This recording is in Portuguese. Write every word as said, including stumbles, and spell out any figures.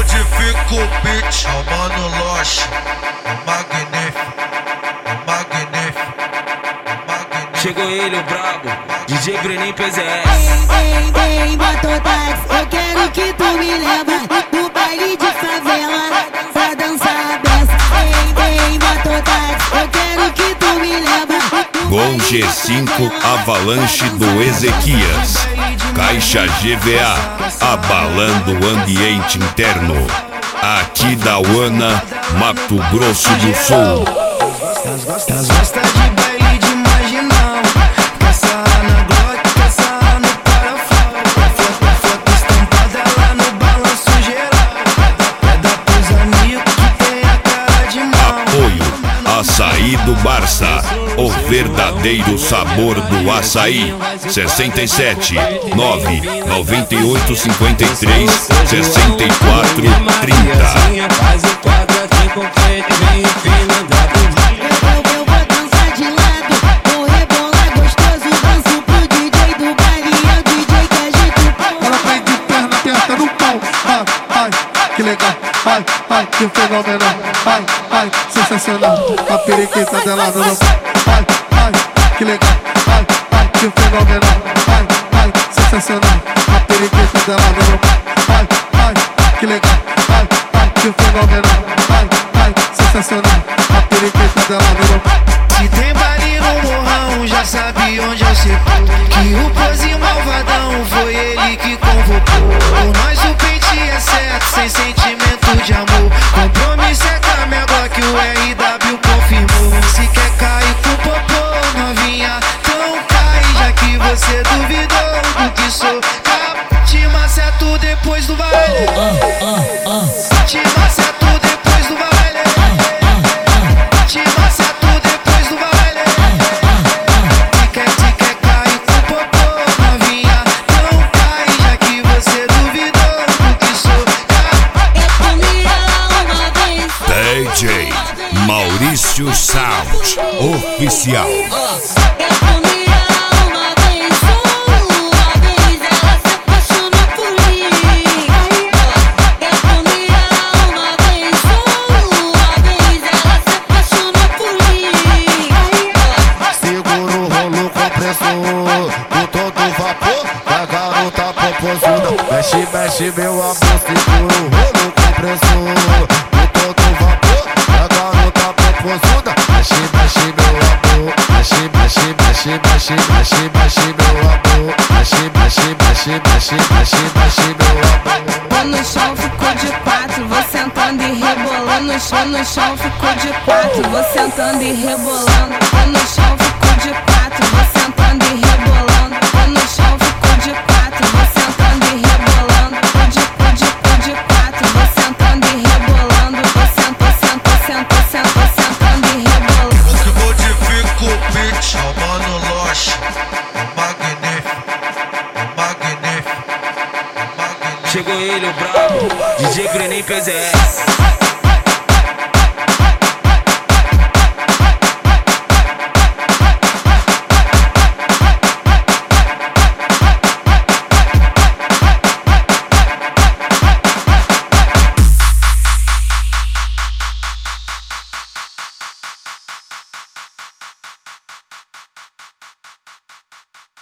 modifica o beat, é o Mano Loche, o magnífico, o magnífico, o magnífico. Chegou ele, o brabo, D J Brenin P Z S. Ei, ei, mototáxi, eu quero que tu me leva no baile de favela pra dançar a beça. Ei, ei, mototáxi, eu quero que tu me leva. Gol G cinco Avalanche do Ezequias. Caixa G V A, abalando o ambiente interno. Aqui da Uana, Mato Grosso do Sul. Elas gostam de baile de marginal. Quer sarrar na Glock, quer sarrar no parafal. Foto, foto estampada lá no balanço geral. É da pros amigos que tem a cara de mal. Apoio Açaí do Barça, o verdadeiro sabor do açaí. sessenta e sete, nove, noventa e oito, cinquenta e três, sessenta e quatro, trinta. Faz o quadro aqui com frente, vem empinando a bundinha. Eu, eu vou dançar de lado, vou rebolar gostoso. Danço pro D J do baile, é o D J que agita o pau. Ela vem de perna aberta no pau. Ai, ai, que legal. Ai, ai, que fenomenal. Ai, ai, sensacional. A periquita dela no meu pau. Ai, ai, que legal. Ai, ai, que fenomenal. Ai, ai, sensacional. A periquita dela no meu pau. Ai, ai, que legal. Ai, ai, que fenomenal. Ai, ai, sensacional. A periquita dela no meu pau. Se tem baile no morrão, já sabe onde eu sei. Que o pose malvadão foi ele que convocou. Por nós o pente é certo, sem sentimento de amor. Compromisso é com a minha Glock, o R W confirmou. Se quer cair com popô, novinha, então cai. Já que você duvidou do que sou. Te maceto depois do baile. Te maceto depois do baile. Te maceto depois do baile. Se quer, se quer cair com popô, novinha, então cai. Já que você duvidou do que sou. Eu comi ela uma vez. D J Maurício Sound Oficial. Eu comi ela uma vez, uma vez ela se apaixonou por mim. Eu comi ela uma vez, uma vez ela se apaixonou por mim. Segura o rolo compressor, com todo vapor, a garota popozuda. Mexe, mexe meu amor, segura o rolo compressor, com todo vapor, a garota popozuda. Mexe, mexe meu amor, mexe, mexe, mexe, mexe, mexe, mexe meu amor. Mexe, mexe, mexe, mexe, mexe, mexe meu amor. Vou no chão, ficou de quatro, vou sentando e rebolando. Vou no chão, ficou de quatro, vou sentando e rebolando. Vou no chão, ficou de quatro, vou sentando e rebolando. Vou no chão, ficou de quatro, vou sentando e rebolando. Vou de, vou de, vou de quatro, vou sentando e rebolando. Vou sento, sento, sento, sento, sentando e rebolando. O que modifica o beat, é o Mano Loche, o magnífico, o magnífico, o magnífico. Chegou ele, o brabo, D J Brenin P Z S.